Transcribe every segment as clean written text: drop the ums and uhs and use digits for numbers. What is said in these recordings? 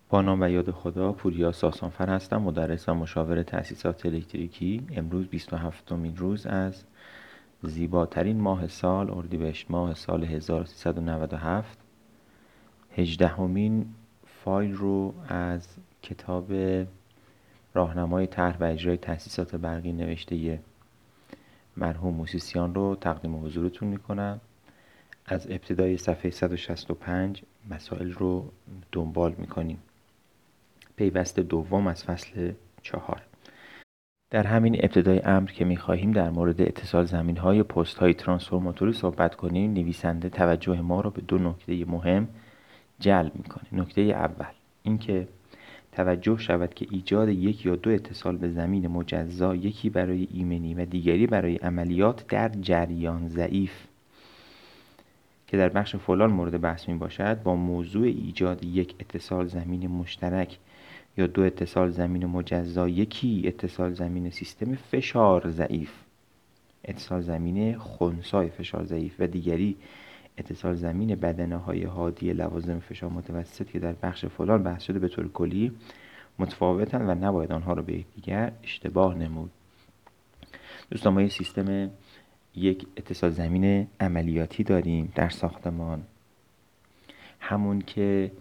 با نام و یاد خدا. پوریا ساسانفر هستم، مدرس و مشاور تأسیسات الکتریکی. امروز 27مین روز از زیباترین ماه سال، اردیبهشت ماه سال 1397، 18مین فایل رو از کتاب راهنمای طرح و اجرای تأسیسات برقی نوشته مرحوم موسیسیان رو تقدیم حضورتون میکنم. از ابتدای صفحه 165 مسائل رو دنبال میکنیم. پیوست دوم از فصل 4. در همین ابتدای امر که می‌خواهیم در مورد اتصال زمین‌های پست‌های ترانسفورماتوری صحبت کنیم، نویسنده توجه ما را به دو نکته مهم جلب می‌کنه. نکته اول اینکه توجه شود که ایجاد یک یا دو اتصال به زمین مجزا، یکی برای ایمنی و دیگری برای عملیات در جریان ضعیف که در بخش فلان مورد بحث میباشد، با موضوع ایجاد یک اتصال زمین مشترک یا دو اتصال زمین مجزا، یکی اتصال زمین سیستم فشار ضعیف، اتصال زمین خنثی فشار ضعیف، و دیگری اتصال زمین بدنه‌های هادی لوازم فشار متوسط که در بخش فلان بحث شده، به طور کلی متفاوتند و نباید آنها را به یکدیگر اشتباه نمود. دوستان، ما سیستم یک اتصال زمین عملیاتی داریم در ساختمان، همون که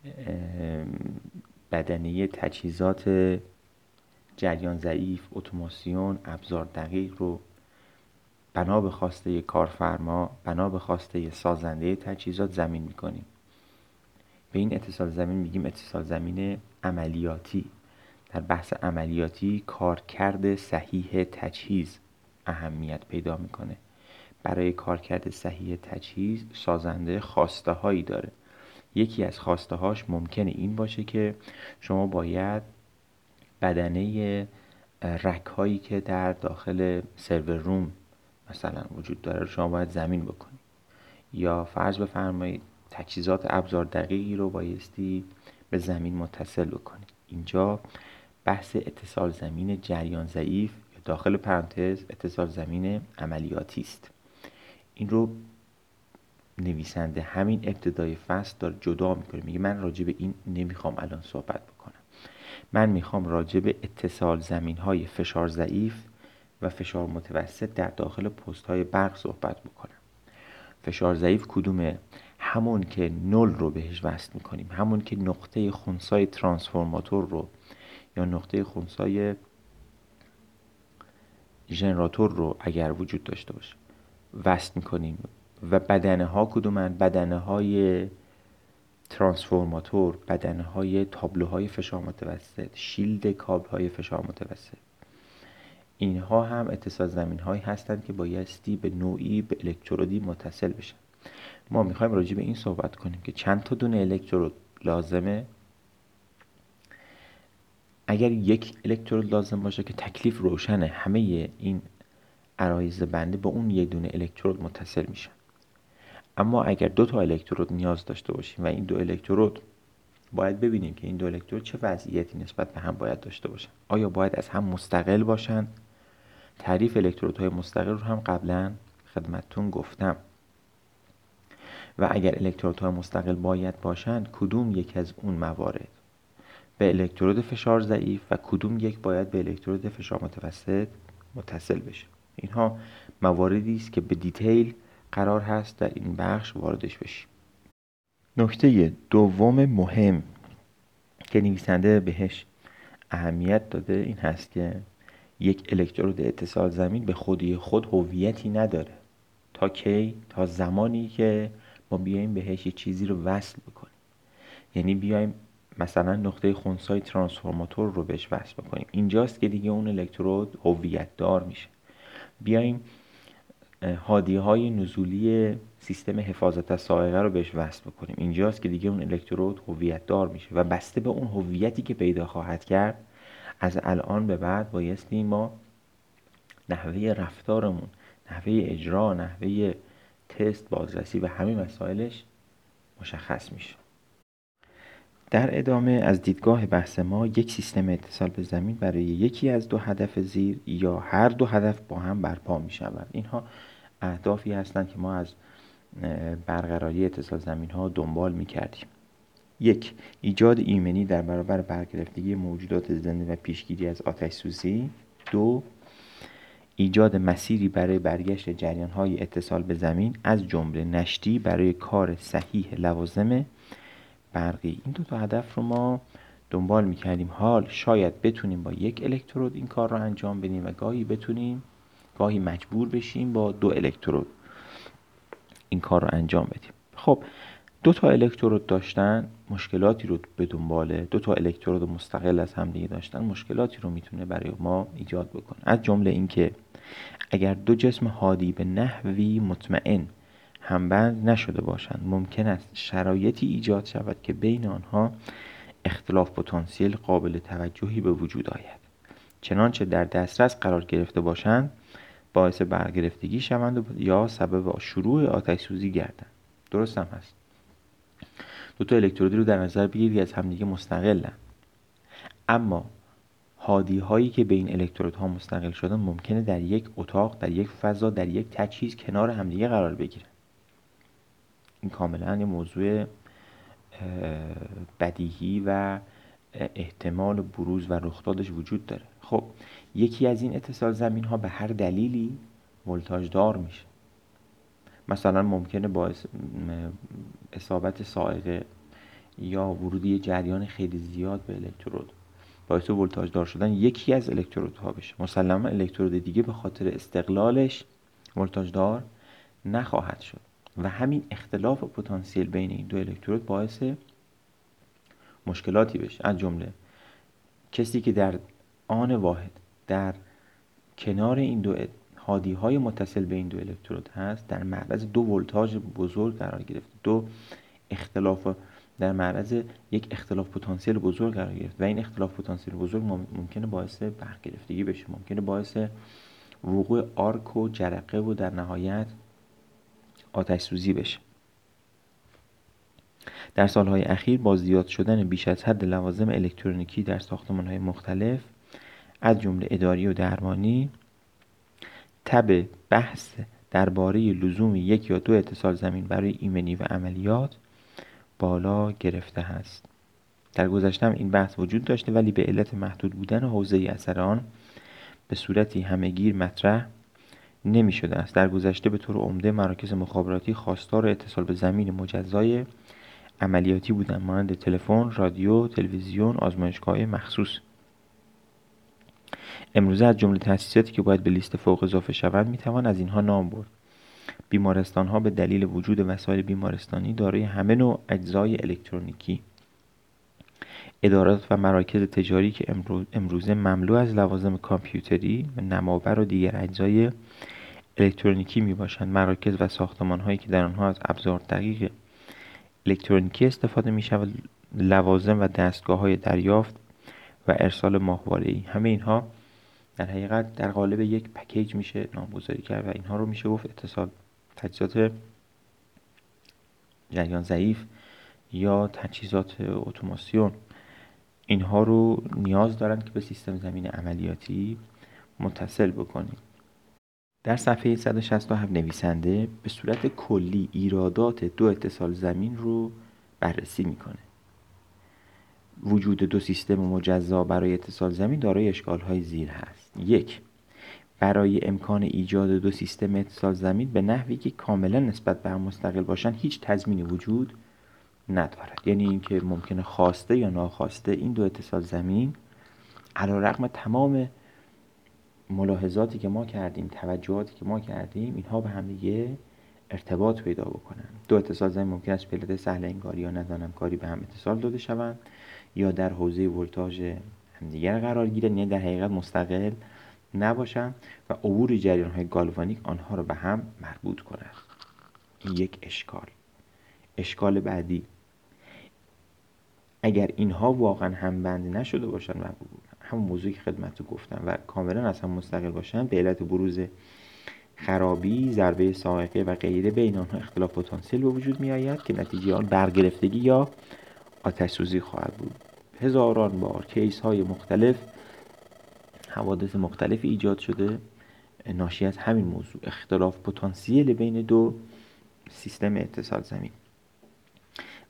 بدنه تجهیزات جریان ضعیف، اتوماسیون، ابزار دقیق رو بنا به خواسته کارفرما، بنا به خواسته سازنده تجهیزات زمین میکنیم. به این اتصال زمین میگیم اتصال زمین عملیاتی. در بحث عملیاتی کارکرد صحیح تجهیز اهمیت پیدا میکنه. برای کارکرد صحیح تجهیز سازنده خواسته هایی داره. یکی از خواسته هاش ممکنه این باشه که شما باید بدنه رک هایی که در داخل سرور روم مثلا وجود داره شما باید زمین بکنید، یا فرض بفرمایید تجهیزات ابزار دقیقی رو بایستی به زمین متصل بکنید. اینجا بحث اتصال زمین جریان ضعیف یا داخل پرانتز اتصال زمین عملیاتی است. این رو نویسنده همین ابتدای فصل داره جدا میکنه، میگه من راجع به این نمیخوام الان صحبت بکنم، من میخوام راجع به اتصال زمین های فشار ضعیف و فشار متوسط در داخل پست های برق صحبت بکنم. فشار ضعیف کدومه؟ همون که نل رو بهش وصل میکنیم، همون که نقطه خنثی ترانسفورماتور رو یا نقطه خنثی ژنراتور رو اگر وجود داشته باشه وصل میکنیم. و بدنه ها کدومن؟ بدنه های ترانسفورماتور، بدنه های تابلوهای فشار متوسط، شیلد کابل های فشار متوسط. اینها هم اتصال زمین هایی هستند که بایستی به نوعی به الکترودی متصل بشن. ما میخوایم راجع به این صحبت کنیم که چند تا دونه الکترود لازمه. اگر یک الکترود لازم باشه که تکلیف روشنه، همه این عرایض بنده به اون یک دونه الکترود متصل میشن. اما اگر دو تا الکترود نیاز داشته باشیم و این دو الکترود باید ببینیم که این دو الکترود چه وضعیتی نسبت به هم باید داشته باشن. آیا باید از هم مستقل باشن؟ تعریف الکترودهای مستقل رو هم قبلا خدمتتون گفتم. و اگر الکترودهای مستقل باید باشن، کدوم یک از اون موارد به الکترود فشار ضعیف و کدوم یک باید به الکترود فشار متوسط متصل بشه؟ اینها مواردی است که به دیتیل قرار هست در این بخش واردش بشیم. نکته دوم مهم که نویسنده بهش اهمیت داده این هست که یک الکترود اتصال زمین به خودی خود هویتی نداره. تا کی؟ تا زمانی که ما بیایم بهش یه چیزی رو وصل بکنیم. یعنی بیایم مثلا نقطه خنثی ترانسفورماتور رو بهش وصل بکنیم، اینجاست که دیگه اون الکترود هویت دار میشه. بیایم هادی های نزولی سیستم حفاظت از سائقه رو بهش وصل بکنیم، اینجاست که دیگه اون الکترود هویت دار میشه و بسته به اون هویتی که پیدا خواهد کرد، از الان به بعد بایستی ما نحوه رفتارمون، نحوه اجرا، نحوه تست، بازرسی و همه مسائلش مشخص میشه. در ادامه از دیدگاه بحث ما، یک سیستم اتصال به زمین برای یکی از دو هدف زیر یا هر دو هدف با هم برپا می شود. اینها اهدافی هستند که ما از برقراری اتصال زمین ها دنبال می کردیم. 1. ایجاد ایمنی در برابر برگرفتگی موجودات زنده و پیشگیری از آتش سوزی. 2. ایجاد مسیری برای برگشت جریان‌های اتصال به زمین از جمله نشتی برای کار صحیح لوازم برقی. این دو تا هدف رو ما دنبال می‌کردیم. حال شاید بتونیم با یک الکترود این کار رو انجام بدیم و گاهی مجبور بشیم با 2 الکترود این کار رو انجام بدیم. خب 2 تا الکترود داشتن مشکلاتی رو به دنباله، 2 تا الکترود مستقل از همدیگه داشتن مشکلاتی رو میتونه برای ما ایجاد بکنه. از جمله اینکه اگر 2 جسم هادی به نحوی مطمئن همبند نشده باشند ممکن است شرایطی ایجاد شود که بین آنها اختلاف پتانسیل قابل توجهی به وجود آید، چنانچه در دسترس قرار گرفته باشند باعث برگرفتگی شوند یا سبب شروع آتش سوزی گردند. درست هم هست. 2 تا الکترودی رو در نظر بگیرید که از همدیگه مستقلن، اما هادی هایی که به این الکترودها مستقل شدن ممکنه در یک اتاق، در یک فضا، در یک تجهیز کنار همدیگه قرار بگیرن. این کاملا یه موضوع بدیهی و احتمال بروز و رخدادش وجود داره. خب یکی از این اتصال زمین ها به هر دلیلی ولتاژ دار میشه. مثلا ممکنه باعث اصابت سائقه یا ورودی جریان خیلی زیاد به الکترود باعث ولتاژ دار شدن یکی از الکترودها بشه. مسلما الکترود دیگه به خاطر استقلالش ولتاژ دار نخواهد شد و همین اختلاف پتانسیل بین این 2 الکترود باعث مشکلاتی بشه. از جمله کسی که در آن واحد در کنار این 2 هادی های متصل به این 2 الکترود هست در معرض 2 ولتاژ بزرگ قرار گرفت، 2 اختلاف در معرض یک اختلاف پتانسیل بزرگ قرار گرفت و این اختلاف پتانسیل بزرگ ممکنه باعث برگرفتگی بشه، ممکنه باعث وقوع آرک و جرقه و در نهایت آتش سوزی بشه. در سالهای اخیر با زیاد شدن بیش از حد لوازم الکترونیکی در ساختمان‌های مختلف از جمله اداری و درمانی تب بحث درباره لزوم 1 یا 2 اتصال زمین برای ایمنی و عملیات بالا گرفته است. در گذشته هم این بحث وجود داشته ولی به علت محدود بودن حوزه اثر آن به صورتی همه‌گیر مطرح نمی شده است. در گذشته به طور عمده مراکز مخابراتی خواستار اتصال به زمین مجزای عملیاتی بودند، مانند تلفن، رادیو، تلویزیون، آزمایشگاه مخصوص. امروزه از جمله تأسیساتی که باید به لیست فوق اضافه شوند میتوان از اینها نام برد: بیمارستان‌ها به دلیل وجود وسایل بیمارستانی دارای همه نوع اجزای الکترونیکی، ادارات و مراکز تجاری که امروزه مملو از لوازم کامپیوتری و نمابر و دیگر اجزای الکترونیکی میباشند، مراکز و ساختمان‌هایی که در آنها از ابزار دقیق الکترونیکی استفاده میشود، لوازم و دستگاه‌های دریافت و ارسال ماهواره‌ای. همه اینها در حقیقت در قالب یک پکیج میشه نامگذاری کرد و اینها رو میشه گفت تجهیزات جریان ضعیف یا تجهیزات اتوماسیون. اینها رو نیاز دارند که به سیستم زمین عملیاتی متصل بکنیم. در صفحه 167 نویسنده به صورت کلی ایرادات 2 اتصال زمین رو بررسی میکنه. وجود 2 سیستم مجزا برای اتصال زمین دارای اشکال‌های زیر هست. 1. برای امکان ایجاد 2 سیستم اتصال زمین به نحوی که کاملا نسبت به هم مستقل باشند هیچ تضمینی وجود ندارد. یعنی اینکه ممکنه خواسته یا ناخواسته این 2 اتصال زمین علیرغم تمام ملاحظاتی که ما کردیم، توجهاتی که ما کردیم، اینها به هم دیگه ارتباط پیدا بکنن. 2 اتصال زمین ممکن است به علت سهل انگاری یا ندانمکاری به هم اتصال داده شوند یا در حوزه ولتاژ همدیگر قرار گیرند، یعنی در حقیقت مستقل نباشند و عبور جریان‌های گالوانیک آنها را به هم مربوط کند. این یک اشکال بعدی، اگر اینها واقعا همبند نشده باشند و همون موضوعی که خدمتتون گفتم و کاملا از هم مستقل باشند، به علت بروز خرابی، ضربه صاعقه و غیره بین آنها اختلاف پتانسیل به وجود می آید که نتیجه آن برگرفتگی یا آتش سوزی خواهد بود. هزاران بار کیس های مختلف، حوادث مختلفی ایجاد شده ناشی از همین موضوع، اختلاف پتانسیل بین 2 سیستم اتصال زمین.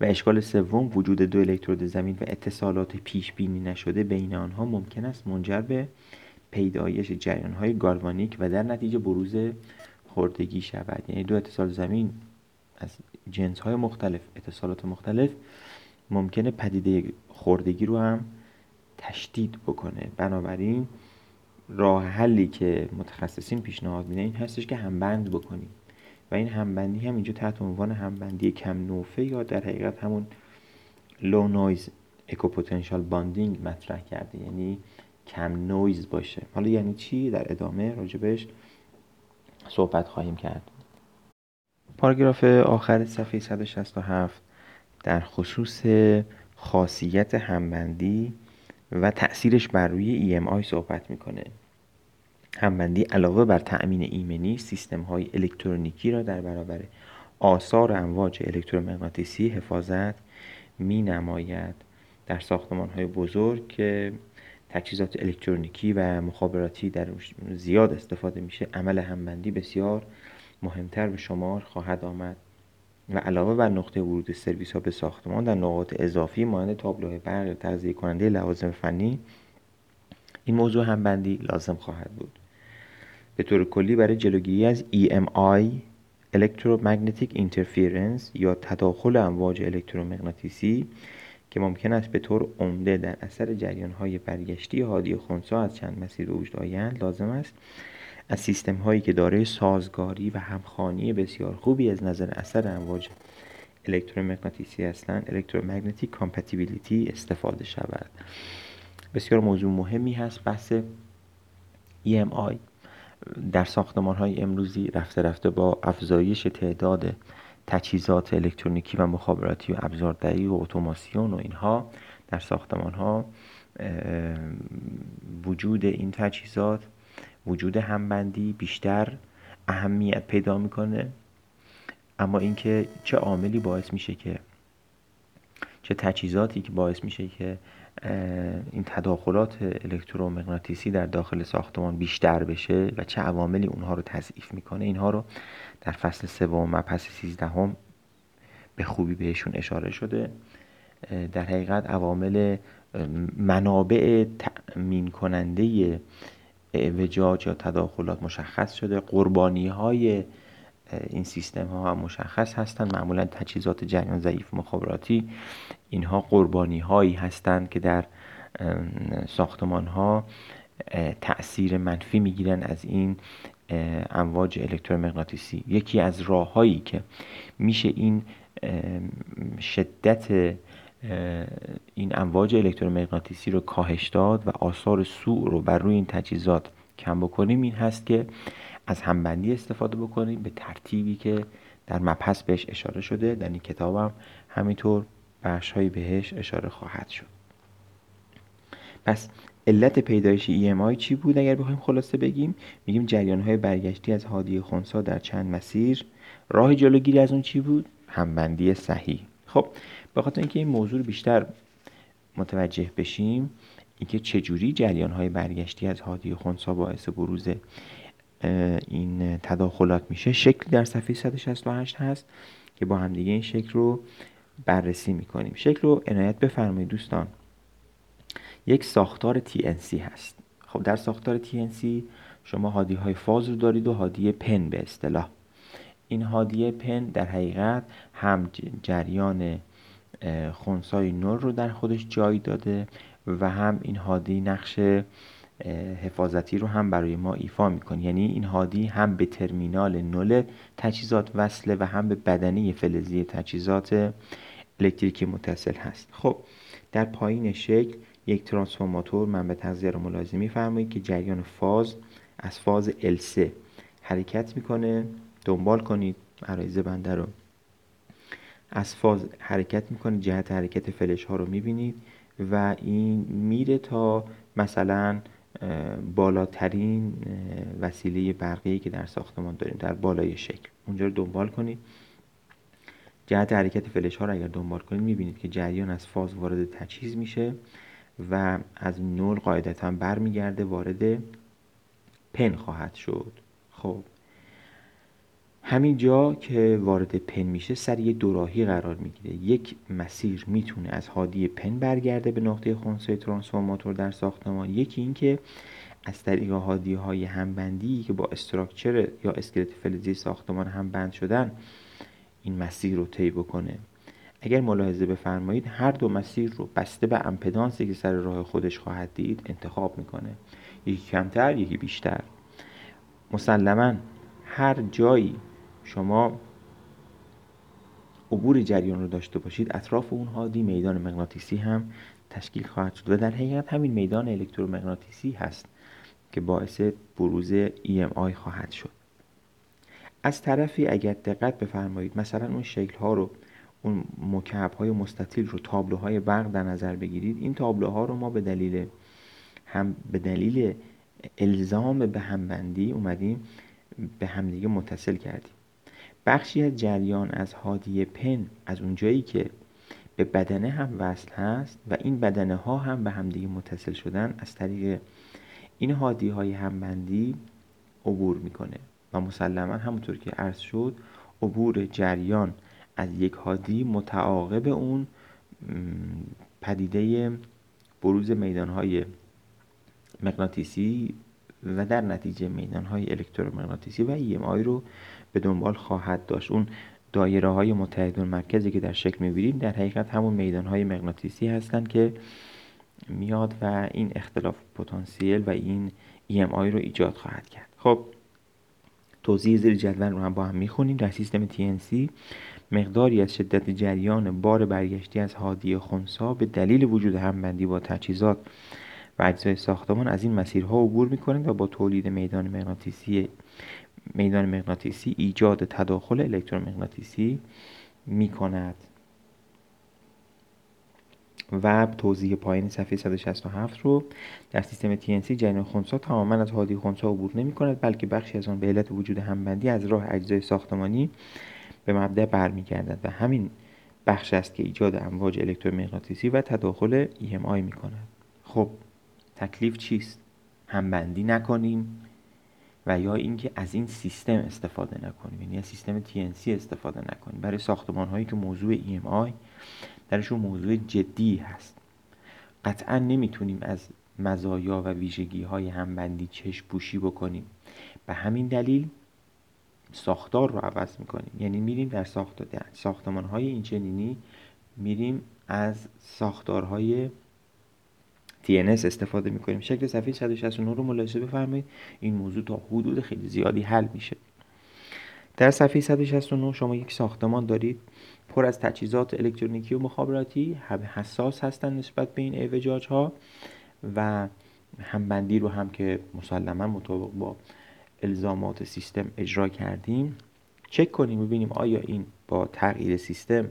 و اشکال سوم، وجود دو الکترود زمین و اتصالات پیش بینی نشده بین آنها ممکن است منجر به پیدایش جریان‌های گالوانیک و در نتیجه بروز خردگی شود. یعنی دو اتصال زمین از جنس‌های مختلف، اتصالات مختلف، ممکنه پدیده خردگی رو هم تشدید بکنه. بنابراین راه حلی که متخصصین پیشنهاد میدن این هستش که همبند بکنیم و این همبندی هم اینجا تحت عنوان همبندی کم نوفه یا در حقیقت همون لو نویز اکوپتانشال باندینگ مطرح کرده، یعنی کم نویز باشه. حالا یعنی چی؟ در ادامه راجبش صحبت خواهیم کرد. پاراگراف آخر صفحه 167 در خصوص خاصیت همبندی و تأثیرش بر روی EMI صحبت میکنه. همبندی علاوه بر تأمین ایمنی، سیستم‌های الکترونیکی را در برابر آثار امواج الکترومغناطیسی حفاظت می‌نماید. در ساختمان‌های بزرگ که تجهیزات الکترونیکی و مخابراتی در زیاد استفاده میشه، عمل همبندی بسیار مهمتر به شمار خواهد آمد و علاوه بر نقطه ورود سرویس‌ها به ساختمان، در نقاط اضافی مانند تابلوهای برق، تغذیه کننده لوازم فنی، این موضوع همبندی لازم خواهد بود. به طور کلی برای جلوگیری از EMI Electromagnetic Interference یا تداخل امواج الکترومغناطیسی که ممکن است به طور عمده در اثر جریان‌های برگشتی هادی خنثی از چند مسیر به وجود آیند، لازم است از سیستم‌هایی که دارای سازگاری و همخوانی بسیار خوبی از نظر اثر امواج الکترومغناطیسی هستند، Electromagnetic Compatibility استفاده شود. بسیار موضوع مهمی هست بحث EMI. در ساختمان‌های امروزی رفته رفته با افزایش تعداد تجهیزات الکترونیکی و مخابراتی و ابزاردهی و اتوماسیون و اینها در ساختمان‌ها، وجود این تجهیزات، وجود همبندی بیشتر اهمیت پیدا میکنه. اما اینکه چه عاملی باعث میشه که، چه تجهیزاتی که باعث میشه که این تداخلات الکترومغناطیسی در داخل ساختمان بیشتر بشه و چه عواملی اونها رو تضعیف میکنه، اینها رو در فصل 3 مبحث 13 به خوبی بهشون اشاره شده. در حقیقت عوامل منابع تأمین کننده اعوجاج یا تداخلات مشخص شده. قربانی های این سیستم ها هم مشخص هستند. معمولا تجهیزات جریان ضعیف مخابراتی، اینها قربانی هایی هستند که در ساختمان ها تأثیر منفی میگیرن از این امواج الکترومغناطیسی. یکی از راه هایی که میشه این شدت این امواج الکترومغناطیسی رو کاهش داد و آثار سوء رو بر روی این تجهیزات کم بکنیم، این هست که از همبندی استفاده بکنیم به ترتیبی که در مبحث بهش اشاره شده. در این کتابم همینطور بخش‌هایی بهش اشاره خواهد شد. پس علت پیدایش EMI چی بود؟ اگر بخوایم خلاصه بگیم، میگیم جریان‌های برگشتی از هادی خنثی در چند مسیر. راه جلوگیری از اون چی بود؟ همبندی صحیح. خب به خاطر اینکه این موضوع رو بیشتر متوجه بشیم، اینکه چجوری جریان‌های برگشتی از هادی خنثی باعث بروز این تداخلات میشه، شکلی در صفحه 168 هست که با هم دیگه این شکل رو بررسی میکنیم. شکل رو عنایت بفرمایید دوستان. یک ساختار TNC هست. خب در ساختار TNC شما هادی های فاز رو دارید و هادی پن به اصطلاح. این هادی پن در حقیقت هم جریان خنثی نور رو در خودش جای داده و هم این هادی نقش حفاظتی رو هم برای ما ایفا میکنه. یعنی این هادی هم به ترمینال نول تجهیزات وصله و هم به بدنه فلزی تجهیزات الکتریکی متصل هست. خب در پایین شکل یک ترانسفورماتور منبع تغذیه رو ملاحظه می‌فرمایید که جریان فاز از فاز L3 حرکت میکنه. دنبال کنید عرایض بنده رو. از فاز حرکت میکنه، جهت حرکت فلش ها رو میبینید و این میره تا مثلا بالاترین وسیله برقی که در ساختمان داریم در بالای شکل. اونجا رو دنبال کنید. جهت حرکت فلش ها رو اگر دنبال کنید میبینید که جریان از فاز وارد تجهیز میشه و از نول قاعدتا برمیگرده وارد پن خواهد شد. خب همین جا که وارد پن میشه سر یه دوراهی قرار میگیره. یک مسیر میتونه از هادی پن برگرده به نقطه خنثی ترانسفورماتور در ساختمان، یکی این که از طریق هادی های همبندی که با استراکچر یا اسکلت فلزی ساختمان همبند شدن این مسیر رو طی بکنه. اگر ملاحظه بفرمایید هر دو مسیر رو بسته به امپدانسی که سر راه خودش خواهد دید انتخاب میکنه، یکی کمتر یکی بیشتر. مسلماً هر جایی شما عبور جریان رو داشته باشید اطراف اون هادی میدان مغناطیسی هم تشکیل خواهد شد و در حقیقت همین میدان الکترومغناطیسی هست که باعث بروز EMI خواهد شد. از طرفی اگر دقت بفرمایید مثلا اون شکل ها رو، اون مکعب های مستطیل رو، تابلوهای برق در نظر بگیرید. این تابلوها رو ما به دلیل الزام به همبندی اومدیم به همدیگه متصل کردیم. بخشی از جریان از هادی پن از اونجایی که به بدنه هم وصل هست و این بدنه ها هم به همدیگه متصل شدن از طریق این هادی های همبندی عبور میکنه و مسلما همونطور که عرض شد عبور جریان از یک هادی متعاقب اون پدیده بروز میدانهای مغناطیسی و در نتیجه میدانهای الکترومغناطیسی و EMI رو به دنبال خواهد داشت. اون دایره های متحدالمرکزی که در شکل می‌بینید در حقیقت همون میدانهای مغناطیسی هستند که میاد و این اختلاف پتانسیل و این EMI رو ایجاد خواهد کرد. خب توضیح زیر جدول رو هم با هم میخونیم. در سیستم TNC مقداری از شدت جریان بار برگشتی از هادی خنثی به دلیل وجود همبندی با تجهیزات و اجزای ساختمان از این مسیرها عبور می‌کنند و با تولید میدان مغناطیسی ایجاد تداخل الکترومغناطیسی می‌کند. و توضیح پایین صفحه 167 رو در سیستم TNC جریان خنثی تماما از هادی خنثی عبور نمی‌کند بلکه بخشی از آن به علت وجود همبندی از راه اجزای ساختمانی به مبدأ برمیگردد و همین بخش است که ایجاد امواج الکترومغناطیسی و تداخل EMI می‌کند. خب تکلیف چیست؟ همبندی نکنیم و یا اینکه از این سیستم استفاده نکنیم، یعنی از سیستم TNC استفاده نکنیم. برای ساختمان هایی که موضوع EMI درشون موضوع جدی هست قطعا نمیتونیم از مزایا و ویژگی های همبندی چشم پوشی بکنیم. به همین دلیل ساختار رو عوض میکنیم، یعنی میریم در ساختمان های این چنینی میریم از ساختارهای TNS استفاده میکنیم. شکل صفحه 169 رو ملاحظه بفرمایید. این موضوع تا حدود خیلی زیادی حل میشه. در صفحه 169 شما یک ساختمان دارید پر از تجهیزات الکترونیکی و مخابراتی، همه حساس هستند نسبت به این اعوجاج ها و همبندی رو هم که مسلما مطابق با الزامات سیستم اجرا کردیم چک کنیم ببینیم آیا این با تغییر سیستم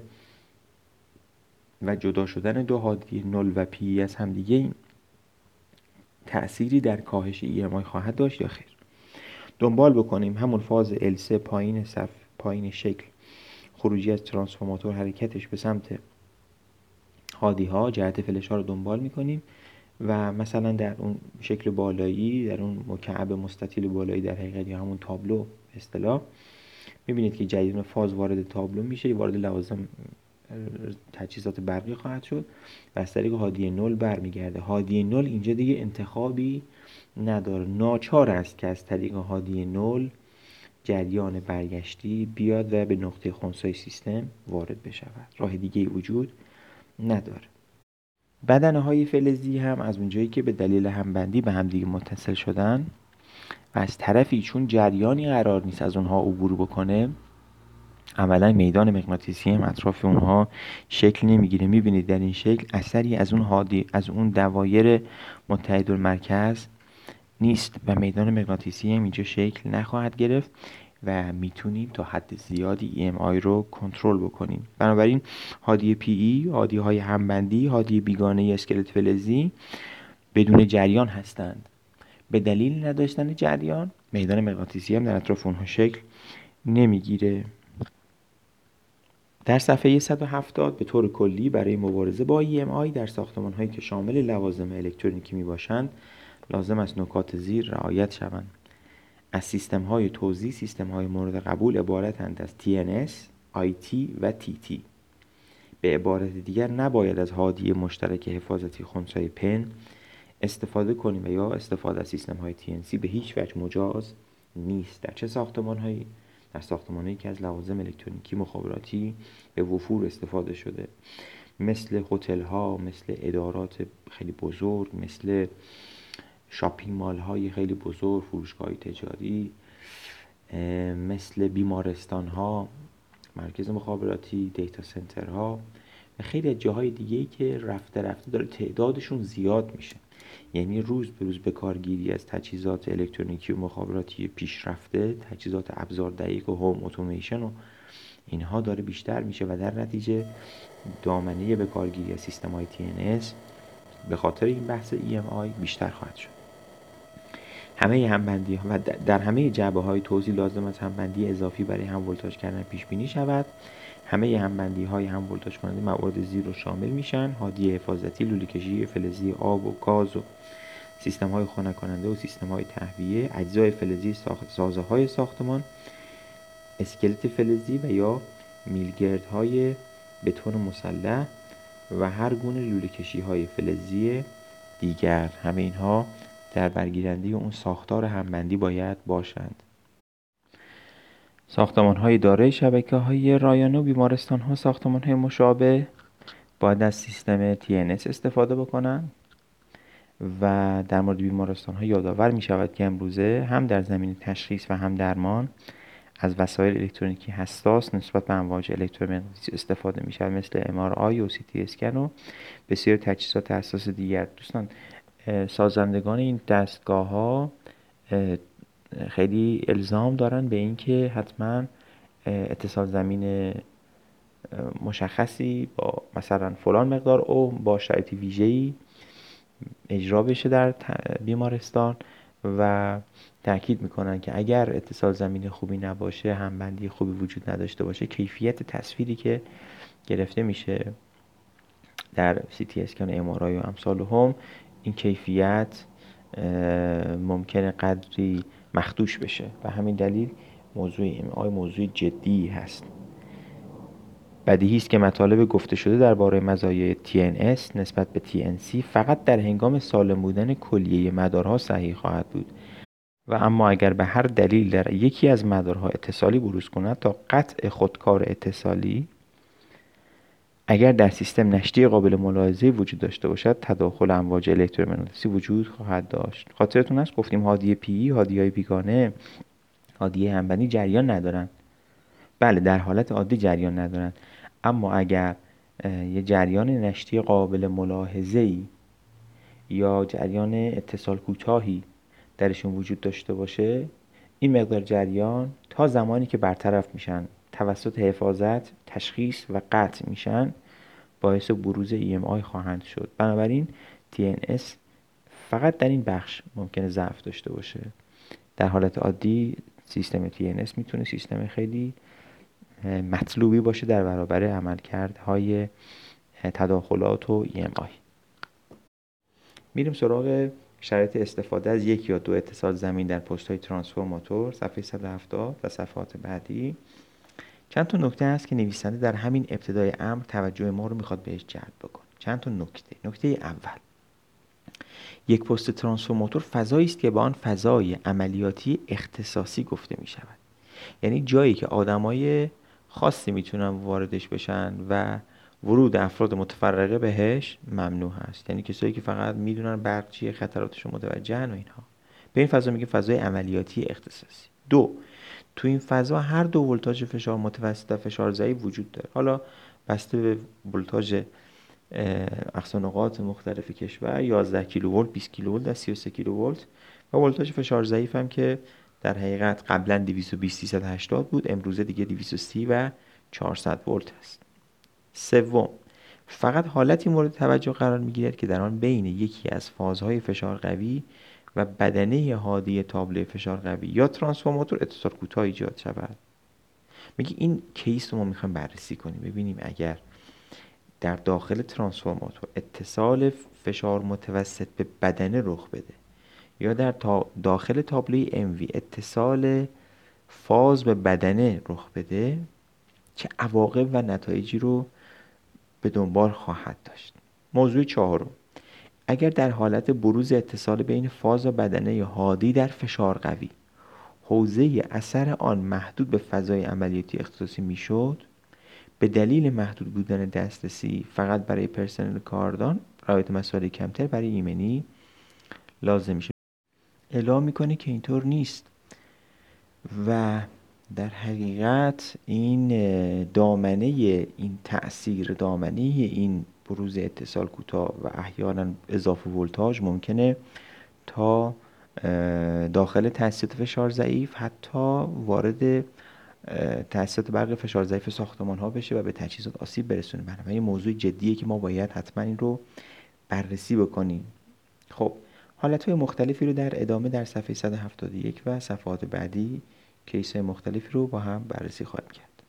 و جدا شدن دو هادی 0 و پی از همدیگه این تأثیری در کاهش EMI خواهد داشت یا خیر. دنبال بکنیم همون فاز L3 پایین شکل خروجی از ترانسفورماتور حرکتش به سمت هادی ها جهت فلش ها رو دنبال میکنیم و مثلا در اون شکل بالایی در اون مکعب مستطیل بالایی در حقیقت یا همون تابلو اصطلاح میبینید که جریان فاز وارد تابلو میشه، وارد لوازم تجهیزات برقی خواهد شد و از طریق هادی 0 برمیگرده. هادی 0 اینجا دیگه انتخابی نداره، ناچار است که از طریق هادی 0 جریان برگشتی بیاد و به نقطه خنثی سیستم وارد بشود. راه دیگه وجود نداره. بدنه های فلزی هم از اونجایی که به دلیل همبندی به همدیگه متصل شدن و از طرفی چون جریانی قرار نیست از اونها عبور بکنه عملا میدان مغناطیسی هم اطراف اونها شکل نمیگیره. میبینید در این شکل اثری از اون هادی از اون دوایر متحدالمرکز نیست و میدان مغناطیسی هم اینجا شکل نخواهد گرفت و میتونیم تا حد زیادی EMI رو کنترل بکنیم. بنابراین هادی PE، هادی های همبندی، هادی بیگانه اسکلت فلزی بدون جریان هستند. به دلیل نداشتن جریان میدان مغناطیسی هم در اطراف اونها شکل نمیگیره. در صفحه 170 به طور کلی برای مبارزه با EMI در ساختمان هایی که شامل لوازم الکترونیکی می باشند لازم است نکات زیر رعایت شوند. از سیستم‌های توزیع سیستم‌های مورد قبول عبارتند از TNS، IT و TT. به عبارت دیگر نباید از هادی مشترک حفاظتی خنثی پن استفاده کنیم و یا استفاده از سیستم‌های TNC به هیچ وجه مجاز نیست. در چه ساختمان‌هایی؟ در ساختمان‌هایی که از لوازم الکترونیکی مخابراتی به وفور استفاده شده، مثل هتل‌ها، مثل ادارات خیلی بزرگ، مثل شاپینگ مال‌های خیلی بزرگ، فروشگاه‌های تجاری، مثل بیمارستان‌ها، مرکز مخابراتی، دیتا سنترها و خیلی از جاهای دیگه‌ای که رفته رفته داره تعدادشون زیاد میشه. یعنی روز به روز به کارگیری از تجهیزات الکترونیکی و مخابراتی پیشرفته، تجهیزات ابزار دقیق و هوم اتوماسیون و اینها داره بیشتر میشه و در نتیجه دامنه به کارگیری از سیستم‌های TNS به خاطر این بحث EMI بیشتر خواهد شد. همه همبندی ها و در همه جعبه های توزیع لازم است همبندی اضافی برای هم ولتاژ کردن پیش بینی شود. همه همبندی های هم ولتاژ کننده موارد زیر رو شامل میشن: هادی حفاظتی، لوله کشی فلزی آب و گاز و سیستم های خنک کننده و سیستم های تهویه، اجزای فلزی سازه های ساختمان، اسکلت فلزی و یا میلگرد های بتون مسلح و هر گونه لوله کشی های فلزی دیگر. همه اینها در برگیرنده اون ساختار همبندی باید باشند. ساختمان‌های دارای شبکه‌های رایانه و بیمارستان‌ها، ساختمان‌های مشابه باید از سیستم TNS استفاده بکنند و در مورد بیمارستان‌ها یادآور می‌شود که امروزه هم در زمینه تشخیص و هم درمان از وسایل الکترونیکی حساس نسبت به امواج الکترومغناطیسی استفاده می‌شود، مثل MRI و CT اسکن و بسیار تجهیزات حساس دیگر. دوستان، سازندگان این دستگاه‌ها خیلی الزام دارن به اینکه حتما اتصال زمین مشخصی با مثلا فلان مقدار او با شرایط ویژه‌ای اجرا بشه در بیمارستان و تاکید میکنن که اگر اتصال زمین خوبی نباشه، همبندی خوبی وجود نداشته باشه، کیفیت تصویری که گرفته میشه در CT اسکن و MRI و امثال هم، این کیفیت ممکنه قدری مخدوش بشه و همین دلیل موضوع MRI موضوع جدی هست. بدیهی است که مطالب گفته شده درباره مزایای TNS نسبت به TNC فقط در هنگام سالم بودن کلیه مدارها صحیح خواهد بود و اما اگر به هر دلیل در یکی از مدارها اتصالی بروز کند تا قطع خودکار اتصالی، اگر در سیستم نشتی قابل ملاحظه وجود داشته باشد، تداخل امواج الکترومغناطیسی وجود خواهد داشت. خاطرتون هست گفتیم هادی پی، هادی‌های بیگانه، هادی همبندی جریان ندارن. بله، در حالت عادی جریان ندارن، اما اگر یه جریان نشتی قابل ملاحظه‌ای یا جریان اتصال کوتاهی درشون وجود داشته باشه، این مقدار جریان تا زمانی که برطرف میشن توسط حفاظت تشخیص و قطع میشن باعث بروز EMI خواهند شد. بنابراین TNS فقط در این بخش ممکنه ضعف داشته باشه. در حالت عادی سیستم TNS میتونه سیستم خیلی مطلوبی باشه در برابر عملکردهای تداخلات و EMI. میریم سراغ شرایط استفاده از یک یا دو اتصال زمین در پست‌های ترانسفورماتور، صفحه 170 و صفحات بعدی. چند تا نکته هست که نویسنده در همین ابتدای امر توجه ما رو میخواد بهش جلب بکنه. چند تا نکته. نکته اول، یک پست ترانسفورماتور فضایی است که به آن فضای عملیاتی اختصاصی گفته می شود. یعنی جایی که آدمای خاصی میتونن واردش بشن و ورود افراد متفرقه بهش ممنوع هست. یعنی کسایی که فقط میدونن برق چیه، خطراتش رو متوجهن و اینها. به این فضا میگه فضای عملیاتی اختصاصی. دو، تو این فضا هر دو ولتاژ فشار متوسط و فشار ضعیف وجود داره. حالا بسته به ولتاژ اقصا نقاط مختلف کشور، 11 کیلوولت، 20 کیلوولت و 33 کیلوولت و ولتاژ فشار ضعیف هم که در حقیقت قبلا 220 380 بود، امروزه دیگه 230 و 400 ولت هست. سوم، فقط حالتی مورد توجه قرار میگیرد که در آن بین یکی از فازهای فشار قوی و بدنه هادی تابلو فشار قوی یا ترانسفورماتور اتصال کوتاه ایجاد شود. میگه این کیس رو ما میخوایم بررسی کنیم، ببینیم اگر در داخل ترانسفورماتور اتصال فشار متوسط به بدنه رخ بده یا در داخل تابلوی MV اتصال فاز به بدنه رخ بده، چه عواقب و نتایجی رو به دنبال خواهد داشت. موضوع چهارم، اگر در حالت بروز اتصال بین فاز و بدنه هادی در فشار قوی حوزه اثر آن محدود به فضای عملیاتی اختصاصی میشد، به دلیل محدود بودن دسترسی فقط برای پرسنل کاردان، رعایت مسائل کمتر برای ایمنی لازم میشه. اعلام میکنه که اینطور نیست و در حقیقت این دامنه این تأثیر، دامنه این بروز اتصال کوتاه و احیانا اضافه ولتاژ ممکنه تا داخل تأسیسات فشار ضعیف حتی وارد تأسیسات برق فشار ضعیف ساختمان ها بشه و به تجهیزات آسیب برسونه. بنابراین این موضوع جدیه که ما باید حتما این رو بررسی بکنیم. خب حالتهای مختلفی رو در ادامه در صفحه 171 و صفحات بعدی کیس مختلفی رو با هم بررسی خواهیم کرد.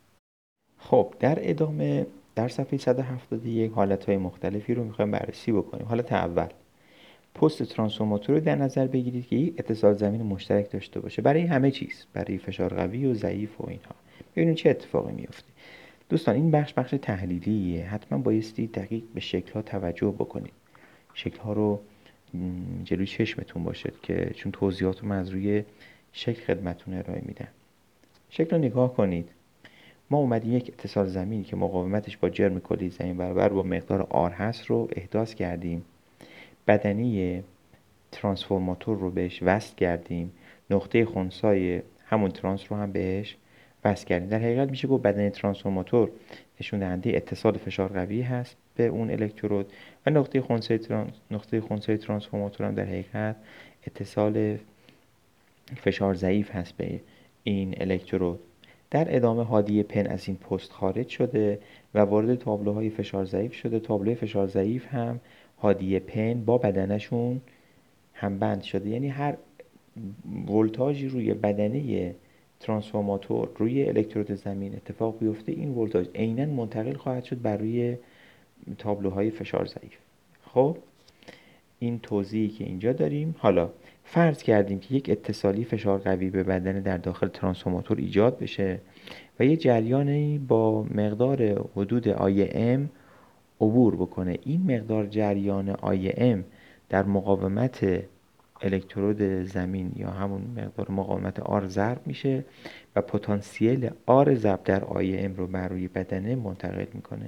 خب در ادامه در صفحه 171 حالتهای مختلفی رو میخوایم بررسی بکنیم. حالت اول، پست ترانسفورماتور رو در نظر بگیرید که یک اتصال زمین مشترک داشته باشه برای همه چیز، برای فشار قوی و ضعیف و اینها. ببینید چه اتفاقی میفته. دوستان این بخش تحلیلیه، حتما بایستی دقیق به شکل‌ها توجه بکنید. شکل‌ها رو جلوی چشمتون باشه که چون توضیحات رو من از روی شکل خدمتتون ارائه میدم. شکل رو نگاه کنید. ما اومدیم یک اتصال زمینی که مقاومتش با جرم کلی زمین برابر با مقدار آر هست رو احداث کردیم. بدنه ترانسفورماتور رو بهش وصل کردیم. نقطه خنثی همون ترانس رو هم بهش وصل کردیم. در حقیقت میشه گفت بدنه ترانسفورماتور نشون دهنده اتصال فشار قوی هست به اون الکترود و نقطه خنثی ترانسفورماتور هم در حقیقت اتصال فشار ضعیف هست به این الکترود. در ادامه هادی پن از این پست خارج شده و وارد تابلوهای فشار ضعیف شده. تابلوی فشار ضعیف هم هادی پن با بدنشون هم بند شده، یعنی هر ولتاژی روی بدنه ترانسفورماتور روی الکترود زمین اتفاق بیفته، این ولتاژ عیناً منتقل خواهد شد بر روی تابلوهای فشار ضعیف. خب این توضیحی که اینجا داریم. حالا فرض کردیم که یک اتصالی فشار قوی به بدنه در داخل ترانسفورماتور ایجاد بشه و یک جریانی با مقدار حدود IM عبور بکنه. این مقدار جریان IM در مقاومت الکترود زمین یا همون مقدار مقاومت آر ضرب میشه و پتانسیل آر ضرب در IM رو بر روی بدنه منتقل میکنه.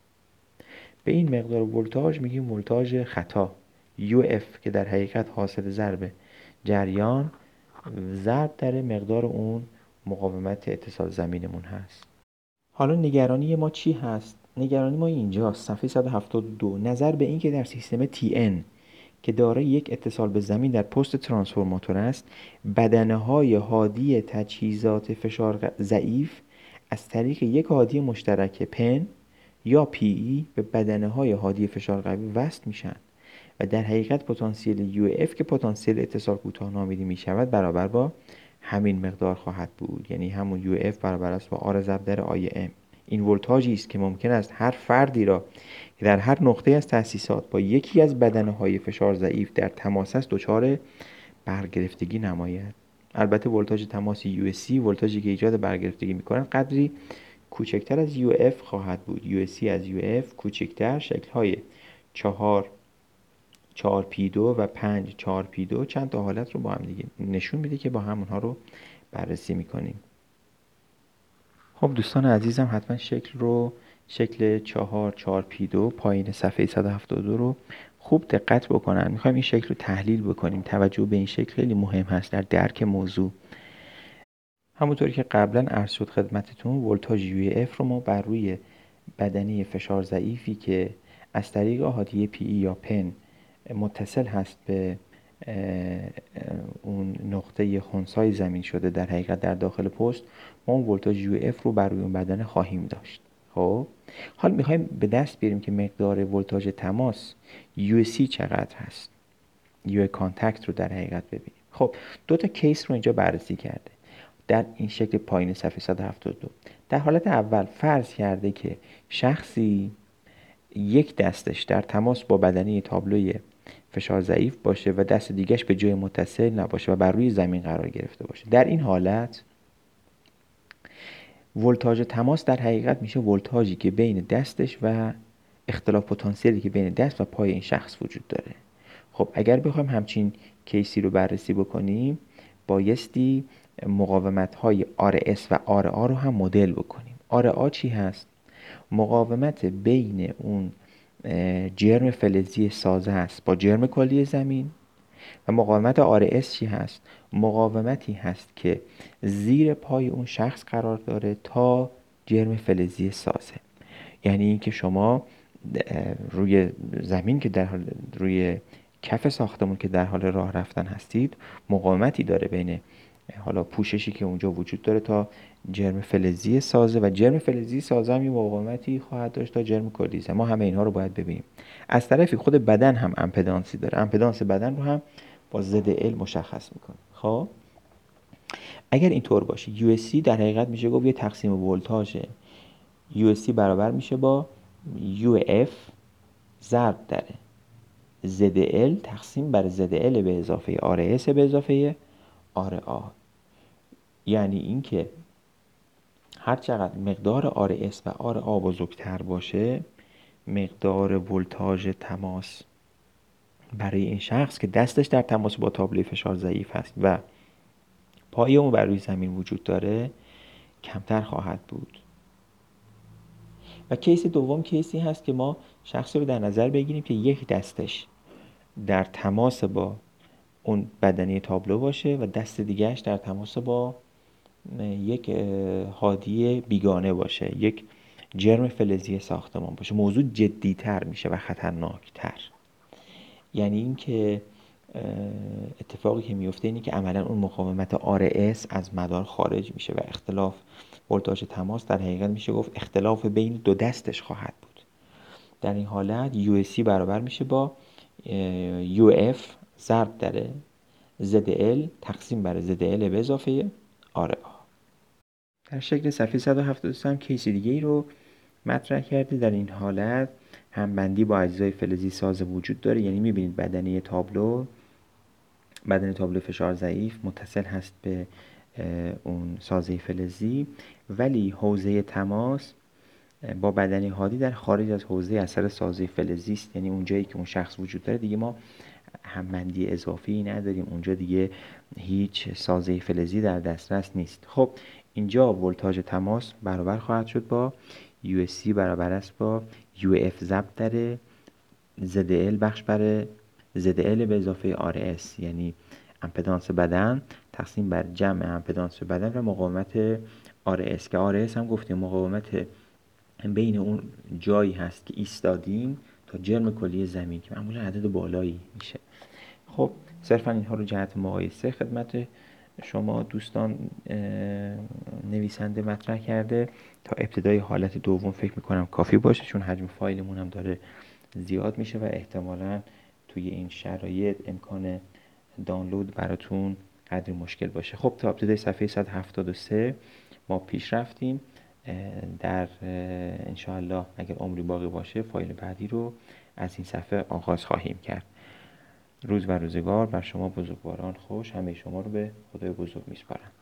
به این مقدار ولتاژ میگیم ولتاژ خطا UF که در حقیقت حاصل ضرب جریان ضرب در مقدار اون مقاومت اتصال زمینمون هست. حالا نگرانی ما چی هست؟ نگرانی ما اینجاست، صفحه 172. نظر به این که در سیستم TN که دارای یک اتصال به زمین در پست ترانسفورماتور است، بدنه‌های هادی تجهیزات فشار ضعیف از طریق یک هادی مشترک پن یا PE به بدنه‌های هادی فشار قوی وصل میشن و در حقیقت پتانسیل UF که پتانسیل اتصال کوتاه نامیده میشود برابر با همین مقدار خواهد بود، یعنی همون UF برابر است با آر ضرب در IM. این ولتاژی است که ممکن است هر فردی را که در هر نقطه از تأسیسات با یکی از بدنه‌های فشار ضعیف در تماس است دچار برگرفتگی نماید. البته ولتاژ تماس USC، ولتاژی که ایجاد برگرفتگی می‌کند، قدری کوچکتر از UF خواهد بود. USC از UF کوچکتر. شکل‌های 4P2 و 5 4P2 چند تا حالت رو با هم دیگه نشون میده که با هم اونها رو بررسی می‌کنیم. خب دوستان عزیزم حتما شکل 4P2 پایین صفحه 172 رو خوب دقت بکنن. میخوایم این شکل رو تحلیل بکنیم. توجه به این شکل خیلی مهم هست در درک موضوع. همونطوری که قبلا عرض شد خدمتتون، ولتاژ UF رو ما بر روی بدنه فشار ضعیفی که از طریق هادیه PE یا پن متصل هست به اون نقطه خنثی زمین شده در حقیقت در داخل پست، ما اون ولتاژ UF رو بر روی اون بدنه خواهیم داشت. خب حالا میخوایم به دست بیاریم که مقدار ولتاژ تماس UC چقدر هست، یو کانتکت رو در حقیقت ببینیم. خب دو تا کیس رو اینجا بررسی کرده در این شکل پایین صفحه 172. در حالت اول فرض کرده که شخصی یک دستش در تماس با بدنه تابلوی فشار ضعیف باشه و دست دیگهش به جای متصل نباشه و بر روی زمین قرار گرفته باشه. در این حالت ولتاژ تماس در حقیقت میشه ولتاژی که بین دستش و اختلاف پتانسیلی که بین دست و پای این شخص وجود داره. خب اگر بخوایم همچین کیسی رو بررسی بکنیم، بایستی مقاومت‌های RS و RA رو هم مدل بکنیم. RA چی هست؟ مقاومت بین اون جرم فلزی سازه است با جرم کلی زمین. و مقاومت RS چی هست؟ مقاومتی هست که زیر پای اون شخص قرار داره تا جرم فلزی سازه. یعنی اینکه شما روی زمین که در حال روی کف ساختمون که در حال راه رفتن هستید، مقاومتی داره بین حالا پوششی که اونجا وجود داره تا جرم فلزی سازه و جرم فلزی سازه هم یه مقاومتی خواهد داشت تا جرم کلی. ما همه اینها رو باید ببینیم. از طرفی خود بدن هم امپدانسی داره. امپدانس بدن رو هم با ZL مشخص میکنه. خب اگر اینطور باشه، USC در حقیقت میشه گفت یه تقسیم ولتاژ USC برابر میشه با UF ضرب در ZL تقسیم بر ZL به اضافه RS به اضافه RA. یعنی اینکه هر چقدر مقدار RS و RA بزرگتر باشه، مقدار ولتاژ تماس برای این شخص که دستش در تماس با تابلوی فشار ضعیف هست و پای اون بر روی زمین وجود داره کمتر خواهد بود. و کیس دوم کیسی هست که ما شخصی رو در نظر بگیریم که یک دستش در تماس با اون بدنه تابلو باشه و دست دیگهش در تماس با یک حادیه بیگانه باشه، یک جرم فلزی ساختمان باشه. موضوع جدی‌تر میشه و خطرناکتر. یعنی اینکه اتفاقی که میفته اینه که عملا اون مقاومت RS از مدار خارج میشه و اختلاف ولتاژ تماس در حقیقت میشه گفت اختلاف بین دو دستش خواهد بود. در این حالت USC برابر میشه با UF ضرب در ZL تقسیم بر ZL به اضافه RA. در شکل صفحه 173 هم کیس دیگه ای رو مطرح کرده. در این حالت همبندی با اجزای فلزی ساز وجود داره. یعنی میبینید بدنه تابلو فشار ضعیف متصل هست به اون سازه فلزی، ولی حوزه تماس با بدنه هادی در خارج از حوزه اثر سازه فلزی است. یعنی اونجایی که اون شخص وجود داره دیگه ما همبندی اضافی نداریم، اونجا دیگه هیچ سازه فلزی در دسترس نیست. خب اینجا ولتاژ تماس برابر خواهد شد با USC برابر است با UF ضرب در ZL بخش بر ZL به اضافه RS، یعنی امپدانس بدن تقسیم بر جمع امپدانس بدن و مقاومت RS که RS هم گفتیم مقاومت بین اون جایی هست که ایستادیم تا جرم کلی زمین که معمولا عدد بالایی میشه. خب صرفا اینها رو جهت مقایسه خدمت شما دوستان نویسنده مطرح کرده. تا ابتدای حالت دوم فکر میکنم کافی باشه، چون حجم فایلمون هم داره زیاد میشه و احتمالاً توی این شرایط امکان دانلود براتون قدری مشکل باشه. خب تا ابتدای صفحه 173 ما پیش رفتیم. در انشاءالله اگر عمری باقی باشه فایل بعدی رو از این صفحه آغاز خواهیم کرد. روز و روزگار بر شما بزرگواران خوش. همه شما رو به خدای بزرگ میسپارم.